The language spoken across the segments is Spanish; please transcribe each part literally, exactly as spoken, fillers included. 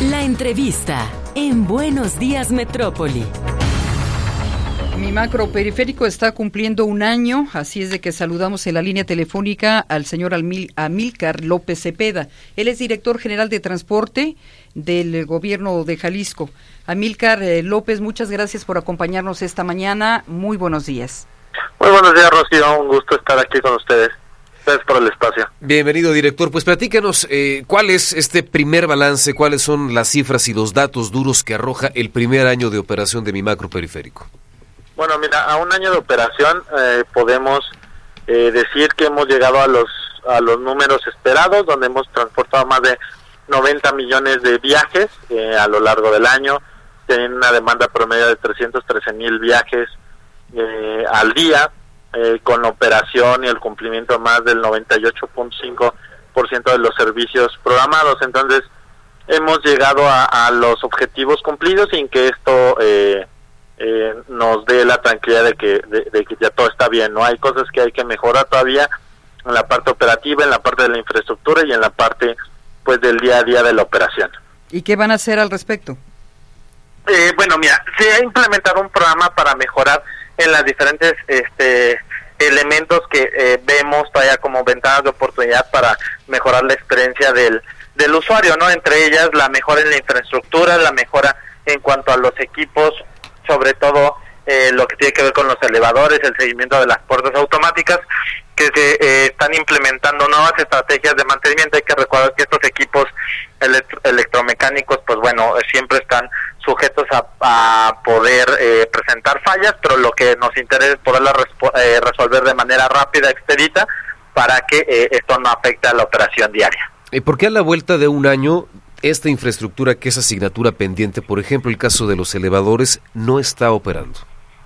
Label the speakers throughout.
Speaker 1: La entrevista en Buenos Días Metrópoli.
Speaker 2: Mi macroperiférico está cumpliendo un año, así es de que saludamos en la línea telefónica al señor Amil, Amílcar López Cepeda. Él es director general de transporte del gobierno de Jalisco. Amílcar eh, López, muchas gracias por acompañarnos esta mañana. Muy buenos días.
Speaker 3: Muy buenos días, Rocío. Un gusto estar aquí con ustedes. Gracias por el espacio.
Speaker 4: Bienvenido, director. Pues platícanos, eh, ¿cuál es este primer balance? ¿Cuáles son las cifras y los datos duros que arroja el primer año de operación de mi macroperiférico?
Speaker 3: Bueno, mira, a un año de operación eh, podemos eh, decir que hemos llegado a los a los números esperados, donde hemos transportado más de noventa millones de viajes eh, a lo largo del año. Tienen una demanda promedio de trescientos trece mil viajes eh, al día, eh, con la operación y el cumplimiento más del noventa y ocho punto cinco por ciento de los servicios programados. Entonces, hemos llegado a, a los objetivos cumplidos sin que esto eh, eh, nos dé la tranquilidad de que, de, de que ya todo está bien. No hay cosas que hay que mejorar todavía en la parte operativa, en la parte de la infraestructura y en la parte pues del día a día de la operación.
Speaker 2: ¿Y qué van a hacer al respecto?
Speaker 3: Eh, bueno, mira, se ha implementado un programa para mejorar en las diferentes este elementos que eh, vemos todavía como ventanas de oportunidad para mejorar la experiencia del del usuario, ¿no? Entre ellas la mejora en la infraestructura, la mejora en cuanto a los equipos, sobre todo eh, lo que tiene que ver con los elevadores, el seguimiento de las puertas automáticas, que se eh, están implementando nuevas estrategias de mantenimiento. Hay que recordar que estos equipos electro- electromecánicos, pues bueno, siempre están sujetos a, a poder eh, presentar fallas, pero lo que nos interesa es poderlas respo- eh, resolver de manera rápida, expedita, para que eh, esto no afecte a la operación diaria.
Speaker 4: ¿Y por qué a la vuelta de un año esta infraestructura que es asignatura pendiente, por ejemplo el caso de los elevadores, no está operando?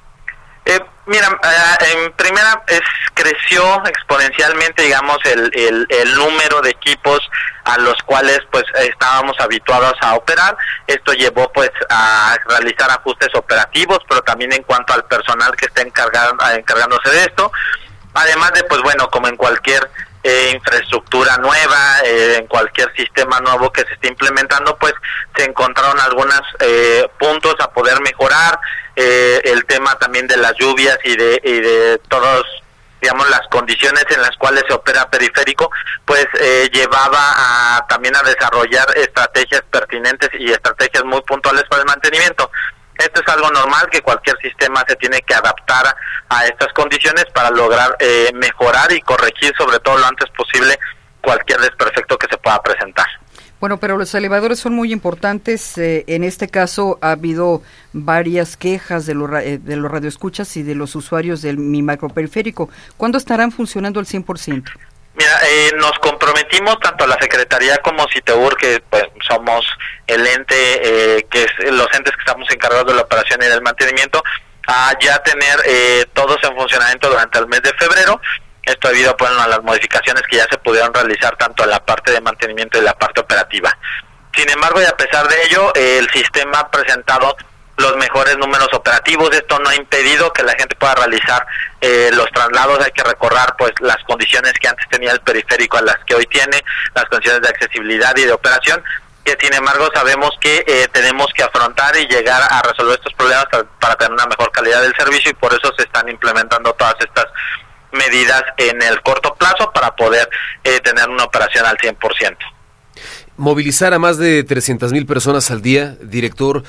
Speaker 3: Eh, mira, eh, en primera es creció exponencialmente, digamos, el, el, el número de equipos a los cuales pues estábamos habituados a operar. Esto llevó pues a realizar ajustes operativos, pero también en cuanto al personal que está encargado, encargándose de esto. Además de, pues bueno, como en cualquier eh, infraestructura nueva, eh, en cualquier sistema nuevo que se esté implementando, pues se encontraron algunos eh, puntos a poder mejorar. Eh, el tema también de las lluvias y de, y de todos, digamos, las condiciones en las cuales se opera periférico, pues eh, llevaba a, también a desarrollar estrategias pertinentes y estrategias muy puntuales para el mantenimiento. Esto es algo normal, que cualquier sistema se tiene que adaptar a, a estas condiciones para lograr eh, mejorar y corregir, sobre todo lo antes posible, cualquier desperfecto que se pueda presentar.
Speaker 2: Bueno, pero los elevadores son muy importantes. Eh, en este caso ha habido varias quejas de los, eh, de los radioescuchas y de los usuarios del Mi Macroperiférico. ¿Cuándo estarán funcionando al cien por ciento?
Speaker 3: Mira, eh, nos comprometimos tanto a la Secretaría como CITEUR, que pues somos el ente, eh, que es los entes que estamos encargados de la operación y del mantenimiento, a ya tener eh, todos en funcionamiento durante el mes de febrero. Esto debido bueno, a las modificaciones que ya se pudieron realizar tanto en la parte de mantenimiento y la parte operativa. Sin embargo, y a pesar de ello, eh, el sistema ha presentado los mejores números operativos. Esto no ha impedido que la gente pueda realizar eh, los traslados. Hay que recordar pues las condiciones que antes tenía el periférico a las que hoy tiene, las condiciones de accesibilidad y de operación, que sin embargo sabemos que eh, tenemos que afrontar y llegar a resolver estos problemas para, para tener una mejor calidad del servicio, y por eso se están implementando todas estas medidas en el corto plazo para poder eh, tener una operación al cien por ciento.
Speaker 4: Movilizar a más de trescientas mil personas al día, director,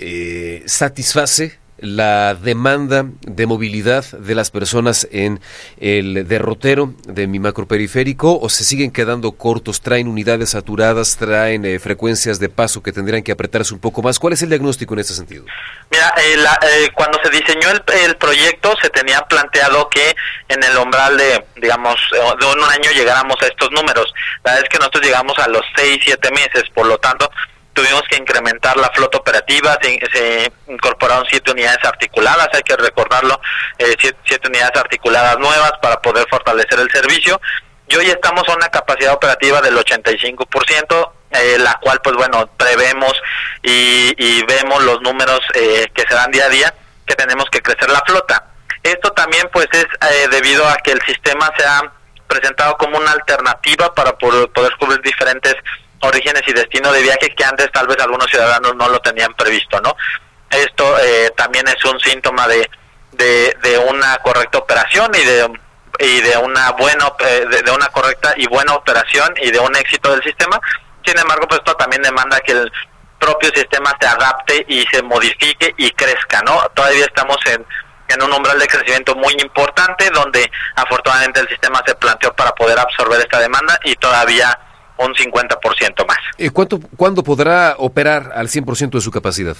Speaker 4: eh, ¿satisface la demanda de movilidad de las personas en el derrotero de mi macroperiférico, o se siguen quedando cortos, traen unidades saturadas, traen eh, frecuencias de paso que tendrían que apretarse un poco más? ¿Cuál es el diagnóstico en este sentido?
Speaker 3: Mira, eh, la, eh, cuando se diseñó el, el proyecto se tenía planteado que en el umbral de, digamos, de un año llegáramos a estos números. La verdad es que nosotros llegamos a los seis, siete meses, por lo tanto tuvimos que incrementar la flota operativa, se, se incorporaron siete unidades articuladas, hay que recordarlo, eh, siete, siete unidades articuladas nuevas para poder fortalecer el servicio, y hoy estamos a una capacidad operativa del ochenta y cinco por ciento, eh, la cual pues bueno, prevemos y, y vemos los números eh, que se dan día a día, que tenemos que crecer la flota. Esto también pues es eh, debido a que el sistema se ha presentado como una alternativa para poder, poder cubrir diferentes orígenes y destino de viaje que antes tal vez algunos ciudadanos no lo tenían previsto, ¿no? Esto eh, también es un síntoma de, de, de una correcta operación y de y de una buena de, de una correcta y buena operación y de un éxito del sistema. Sin embargo, pues esto también demanda que el propio sistema se adapte y se modifique y crezca, ¿no? Todavía estamos en, en un umbral de crecimiento muy importante, donde afortunadamente el sistema se planteó para poder absorber esta demanda y todavía un cincuenta por ciento más.
Speaker 4: ¿Y cuánto, cuándo podrá operar al cien por ciento de su capacidad?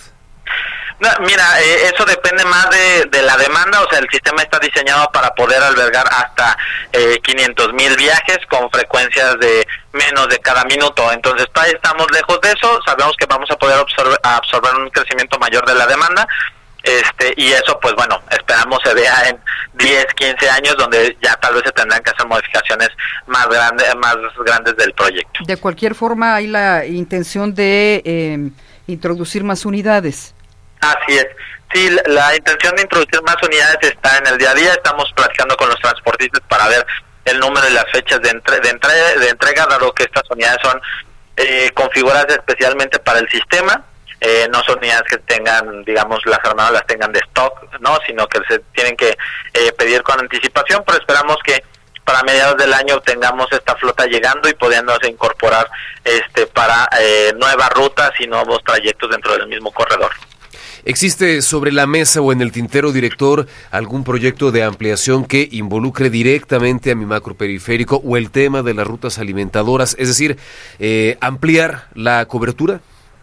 Speaker 3: No, mira, eh, eso depende más de, de la demanda. O sea, el sistema está diseñado para poder albergar hasta eh, quinientos mil viajes con frecuencias de menos de cada minuto. Entonces, todavía estamos lejos de eso. Sabemos que vamos a poder absorber, absorber un crecimiento mayor de la demanda. Este y eso, pues bueno, esperamos se vea en diez, quince años, donde ya tal vez se tendrán que hacer modificaciones más grandes, más grandes del proyecto.
Speaker 2: De cualquier forma, hay la intención de eh, introducir más unidades.
Speaker 3: Así es. Sí, la, la intención de introducir más unidades está en el día a día. Estamos platicando con los transportistas para ver el número y las fechas de, entre, de, entre, de entrega, dado que estas unidades son eh, configuradas especialmente para el sistema. Eh, no son unidades que tengan, digamos, las armadas las tengan de stock, no, sino que se tienen que eh, pedir con anticipación, pero esperamos que para mediados del año tengamos esta flota llegando y pudiéndose incorporar este para eh, nuevas rutas y nuevos trayectos dentro del mismo corredor.
Speaker 4: ¿Existe sobre la mesa o en el tintero, director, algún proyecto de ampliación que involucre directamente a mi macroperiférico o el tema de las rutas alimentadoras? Es decir, eh, ampliar la cobertura.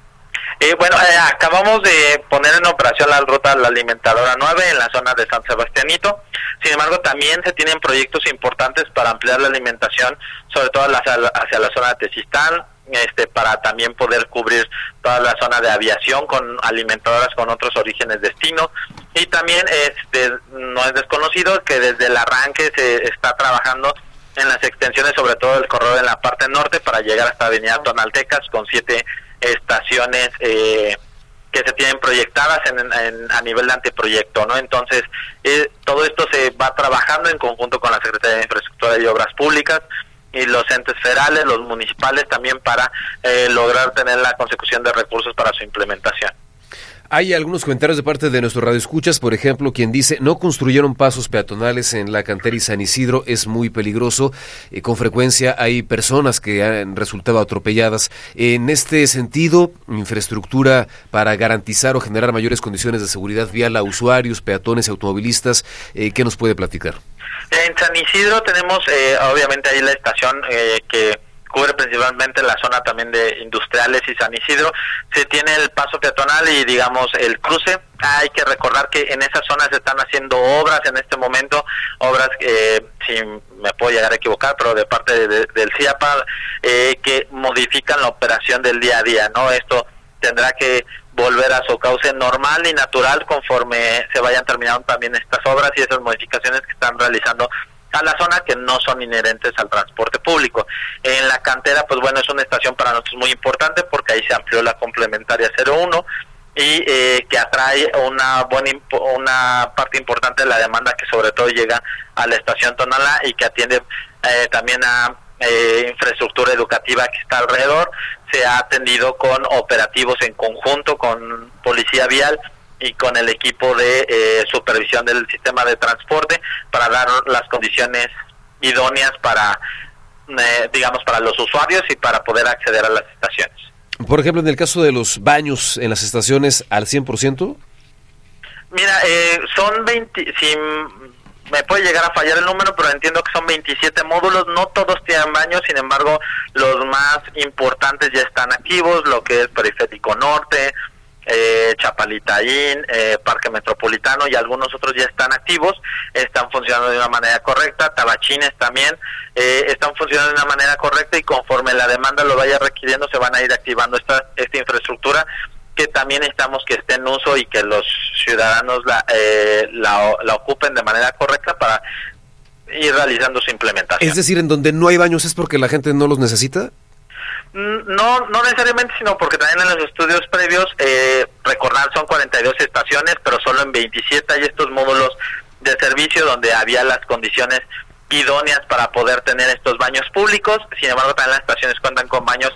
Speaker 3: Eh, bueno, eh, acabamos de poner en operación la ruta la alimentadora nueve en la zona de San Sebastianito. Sin embargo, también se tienen proyectos importantes para ampliar la alimentación, sobre todo hacia la, hacia la zona de Tezistán, este, para también poder cubrir toda la zona de aviación con alimentadoras con otros orígenes destino. Y también este, no es desconocido que desde el arranque se está trabajando en las extensiones, sobre todo del corredor en la parte norte, para llegar hasta Avenida Tonaltecas con siete estaciones eh, que se tienen proyectadas en, en, a nivel de anteproyecto, ¿no? Entonces, eh, todo esto se va trabajando en conjunto con la Secretaría de Infraestructura y Obras Públicas y los entes federales, los municipales también, para eh, lograr tener la consecución de recursos para su implementación.
Speaker 4: Hay algunos comentarios de parte de nuestros radioescuchas, por ejemplo, quien dice: no construyeron pasos peatonales en la cantera y San Isidro, es muy peligroso, eh, con frecuencia hay personas que han resultado atropelladas. En este sentido, infraestructura para garantizar o generar mayores condiciones de seguridad vial a usuarios, peatones y automovilistas, eh, ¿qué nos puede platicar?
Speaker 3: En San Isidro tenemos, eh, obviamente, ahí la estación eh, que cubre principalmente la zona también de industriales y San Isidro. Se tiene el paso peatonal y, digamos, el cruce. Hay que recordar que en esa zona se están haciendo obras en este momento, obras, eh, si me puedo llegar a equivocar, pero de parte de, de, del C I A P A, eh, que modifican la operación del día a día, ¿no? Esto tendrá que volver a su cauce normal y natural conforme se vayan terminando también estas obras y esas modificaciones que están realizando a la zona, que no son inherentes al transporte público. En la cantera, pues bueno, es una estación para nosotros muy importante porque ahí se amplió la complementaria cero uno y eh, que atrae una buena una parte importante de la demanda que sobre todo llega a la estación Tonalá y que atiende eh, también a eh, infraestructura educativa que está alrededor. Se ha atendido con operativos en conjunto con Policía Vial y con el equipo de eh, supervisión del sistema de transporte para dar las condiciones idóneas para, eh, digamos, para los usuarios y para poder acceder a las estaciones.
Speaker 4: Por ejemplo, en el caso de los baños en las estaciones, ¿al cien por ciento?
Speaker 3: Mira, eh, son veinte, si me puede llegar a fallar el número, pero entiendo que son veintisiete módulos, no todos tienen baños, sin embargo, los más importantes ya están activos, lo que es Periférico Norte, Eh, Chapalitaín, eh, Parque Metropolitano y algunos otros ya están activos, están funcionando de una manera correcta. Tabachines también eh, están funcionando de una manera correcta y conforme la demanda lo vaya requiriendo se van a ir activando esta esta infraestructura que también necesitamos que esté en uso y que los ciudadanos la, eh, la, la ocupen de manera correcta para ir realizando su implementación.
Speaker 4: Es decir, en donde no hay baños es porque la gente no los necesita.
Speaker 3: No, no necesariamente, sino porque también en los estudios previos, eh, recordar, son cuarenta y dos estaciones, pero solo en veintisiete hay estos módulos de servicio donde había las condiciones idóneas para poder tener estos baños públicos. Sin embargo, también las estaciones cuentan con baños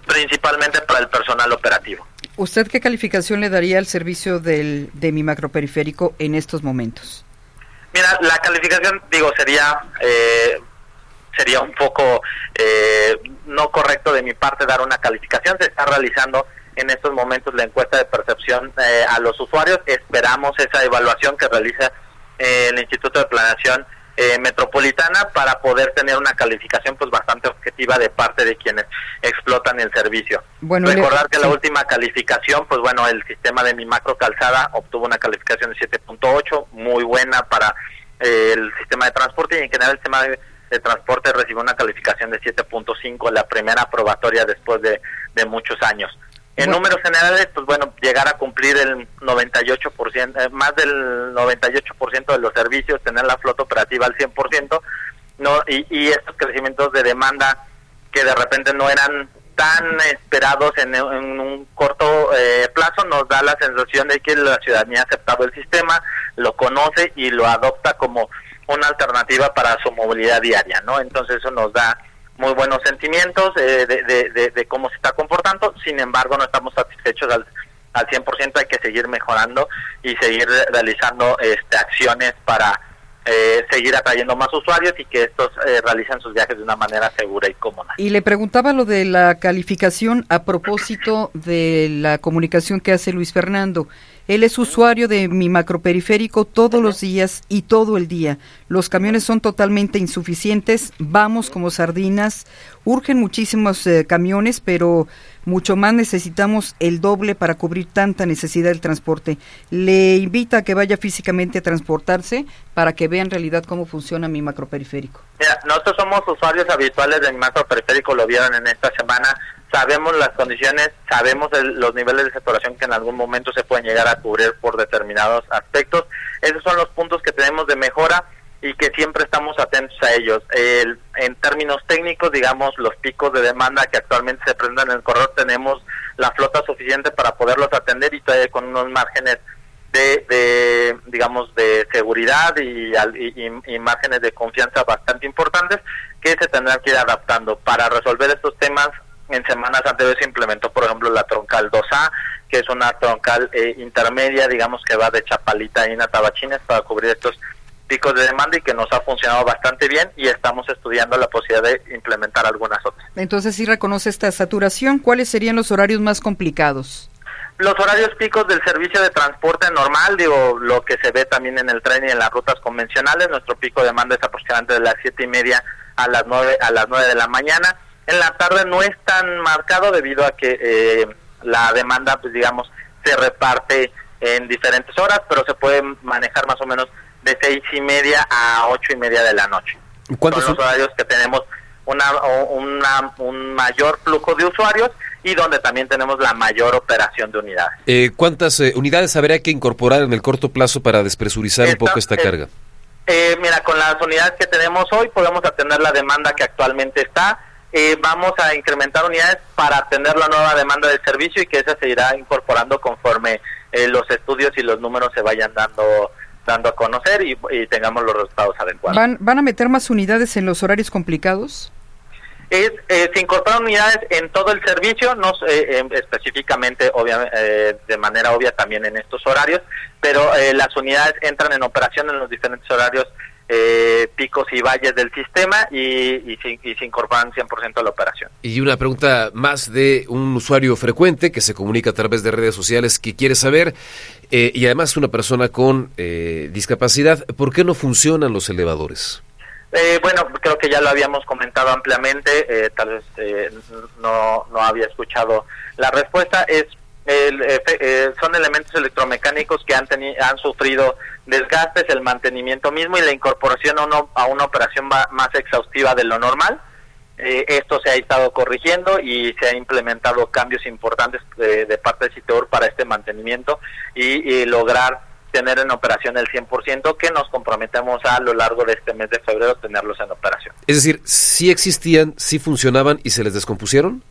Speaker 3: principalmente para el personal operativo.
Speaker 2: ¿Usted qué calificación le daría al servicio del, de Mi Macroperiférico en estos momentos?
Speaker 3: Mira, la calificación, digo, sería eh, sería un poco eh, no correcto de mi parte dar una calificación. Se está realizando en estos momentos la encuesta de percepción eh, a los usuarios. Esperamos esa evaluación que realiza eh, el Instituto de Planeación eh, Metropolitana para poder tener una calificación pues bastante objetiva de parte de quienes explotan el servicio. Bueno, recordar le... que sí. La última calificación, pues bueno, el sistema de Mi Macro Calzada obtuvo una calificación de siete punto ocho, muy buena para eh, el sistema de transporte, y en general el sistema de, de transporte recibió una calificación de siete punto cinco, la primera aprobatoria después de, de muchos años. En bueno. números generales, pues bueno, llegar a cumplir el noventa y ocho por ciento, eh, más del noventa y ocho por ciento de los servicios, tener la flota operativa al cien por ciento, no y, y estos crecimientos de demanda que de repente no eran tan esperados en, en un corto eh, plazo, nos da la sensación de que la ciudadanía ha aceptado el sistema, lo conoce y lo adopta como una alternativa para su movilidad diaria, ¿no? Entonces eso nos da muy buenos sentimientos eh, de, de, de, de cómo se está comportando. Sin embargo, no estamos satisfechos al, al cien por ciento, hay que seguir mejorando y seguir realizando este, acciones para eh, seguir atrayendo más usuarios y que estos eh, realicen sus viajes de una manera segura y cómoda.
Speaker 2: Y le preguntaba lo de la calificación a propósito de la comunicación que hace Luis Fernando. Él es usuario de Mi Macroperiférico todos los días y todo el día. Los camiones son totalmente insuficientes, vamos como sardinas, urgen muchísimos eh, camiones, pero mucho más necesitamos el doble para cubrir tanta necesidad del transporte. Le invita a que vaya físicamente a transportarse para que vea en realidad cómo funciona Mi Macroperiférico.
Speaker 3: Mira, nosotros somos usuarios habituales de Mi Macroperiférico, lo vieron en esta semana. Sabemos las condiciones, sabemos el, los niveles de saturación que en algún momento se pueden llegar a cubrir por determinados aspectos. Esos son los puntos que tenemos de mejora y que siempre estamos atentos a ellos. El, en términos técnicos, digamos, los picos de demanda que actualmente se presentan en el corredor, tenemos la flota suficiente para poderlos atender y todavía con unos márgenes de, de digamos, de seguridad y, y, y márgenes de confianza bastante importantes que se tendrán que ir adaptando. Para resolver estos temas, en semanas anteriores se implementó, por ejemplo, la troncal dos A, que es una troncal eh, intermedia, digamos, que va de Chapalita a Tabachines para cubrir estos picos de demanda y que nos ha funcionado bastante bien, y estamos estudiando la posibilidad de implementar algunas otras.
Speaker 2: Entonces, sí reconoce esta saturación. ¿Cuáles serían los horarios más complicados?
Speaker 3: Los horarios picos del servicio de transporte normal, digo, lo que se ve también en el tren y en las rutas convencionales. Nuestro pico de demanda es aproximadamente de las siete y media a las nueve a las nueve de la mañana. En la tarde no es tan marcado debido a que eh, la demanda, pues digamos, se reparte en diferentes horas, pero se puede manejar más o menos de seis y media a ocho y media de la noche. ¿Cuántos son los horarios que tenemos una, una un mayor flujo de usuarios y donde también tenemos la mayor operación de unidades?
Speaker 4: Eh, ¿Cuántas eh, unidades habría que incorporar en el corto plazo para despresurizar esta, un poco esta eh, carga?
Speaker 3: Eh, mira, con las unidades que tenemos hoy podemos atender la demanda que actualmente está. Eh, vamos a incrementar unidades para atender la nueva demanda del servicio y que esa se irá incorporando conforme eh, los estudios y los números se vayan dando dando a conocer y, y tengamos los resultados adecuados.
Speaker 2: ¿Van, ¿Van a meter más unidades en los horarios complicados?
Speaker 3: Es, eh, se incorporan unidades en todo el servicio, no eh, eh, específicamente obvia, eh, de manera obvia también en estos horarios, pero eh, las unidades entran en operación en los diferentes horarios Eh, picos y valles del sistema y, y, y, y se incorporan cien por ciento a la operación.
Speaker 4: Y una pregunta más de un usuario frecuente que se comunica a través de redes sociales que quiere saber, eh, y además una persona con eh, discapacidad, ¿por qué no funcionan los elevadores?
Speaker 3: Eh, bueno, creo que ya lo habíamos comentado ampliamente, eh, tal vez eh, no, no había escuchado la respuesta. Es El, eh, eh, son elementos electromecánicos que han, teni- han sufrido desgastes, el mantenimiento mismo y la incorporación a, uno, a una operación va- más exhaustiva de lo normal. Eh, esto se ha estado corrigiendo y se han implementado cambios importantes de, de parte de Citeur para este mantenimiento y, y lograr tener en operación el cien por ciento, que nos comprometemos a, a lo largo de este mes de febrero tenerlos en operación.
Speaker 4: Es decir, ¿sí existían, sí funcionaban y se les descompusieron?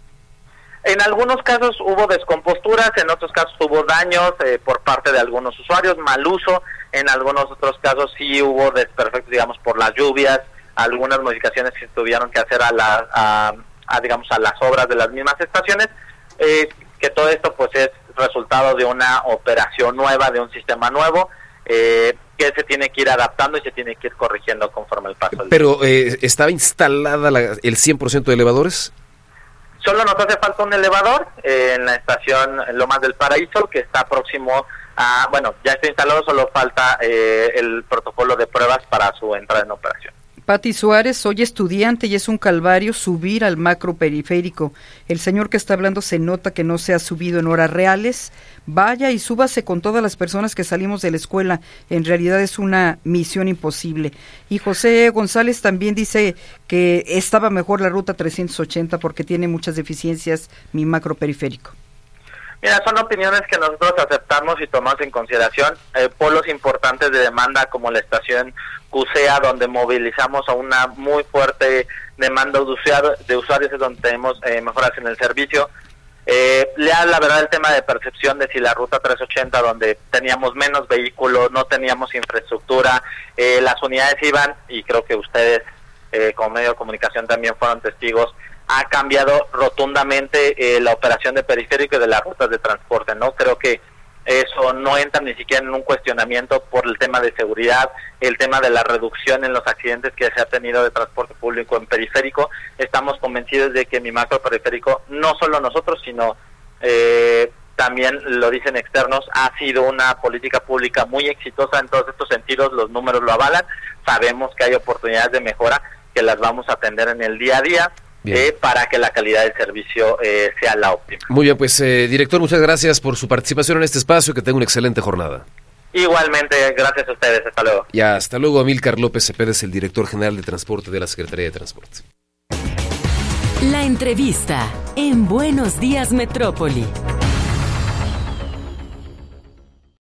Speaker 3: En algunos casos hubo descomposturas, en otros casos hubo daños eh, por parte de algunos usuarios, mal uso, en algunos otros casos sí hubo desperfectos, digamos, por las lluvias, algunas modificaciones que tuvieron que hacer a, la, a, a digamos a las obras de las mismas estaciones, eh, que todo esto pues es resultado de una operación nueva, de un sistema nuevo, eh, que se tiene que ir adaptando y se tiene que ir corrigiendo conforme el paso del
Speaker 4: Pero eh, ¿estaba instalada la, el cien por ciento de elevadores?
Speaker 3: Solo nos hace falta un elevador eh, en la estación Lomas del Paraíso, que está próximo a, bueno, ya está instalado, solo falta eh, el protocolo de pruebas para su entrada en operación.
Speaker 2: Pati Suárez, soy estudiante y es un calvario subir al macro periférico. El señor que está hablando se nota que no se ha subido en horas reales. Vaya y súbase con todas las personas que salimos de la escuela. En realidad es una misión imposible. Y José González también dice que estaba mejor la ruta trescientos ochenta porque tiene muchas deficiencias mi macro periférico.
Speaker 3: Mira, son opiniones que nosotros aceptamos y tomamos en consideración. Eh, polos importantes de demanda como la estación Cusea, donde movilizamos a una muy fuerte demanda de, usuario, de usuarios, es donde tenemos eh, mejoras en el servicio. Eh, la, la verdad, el tema de percepción de si la ruta trescientos ochenta, donde teníamos menos vehículos, no teníamos infraestructura, eh, las unidades iban, y creo que ustedes eh, como medio de comunicación también fueron testigos, ha cambiado rotundamente eh, la operación de periférico y de las rutas de transporte, ¿no? Creo que eso no entra ni siquiera en un cuestionamiento por el tema de seguridad, el tema de la reducción en los accidentes que se ha tenido de transporte público en periférico. Estamos convencidos de que mi macro periférico, no solo nosotros, sino eh, también lo dicen externos, ha sido una política pública muy exitosa en todos estos sentidos, los números lo avalan, sabemos que hay oportunidades de mejora que las vamos a atender en el día a día. Eh, para que la calidad del servicio eh, sea la óptima.
Speaker 4: Muy bien, pues eh, director, muchas gracias por su participación en este espacio, que tenga una excelente jornada.
Speaker 3: Igualmente, gracias a ustedes, hasta luego.
Speaker 4: Y hasta luego. Amílcar López Cepeda es el director general de transporte de la Secretaría de Transporte.
Speaker 1: La entrevista en Buenos Días Metrópoli.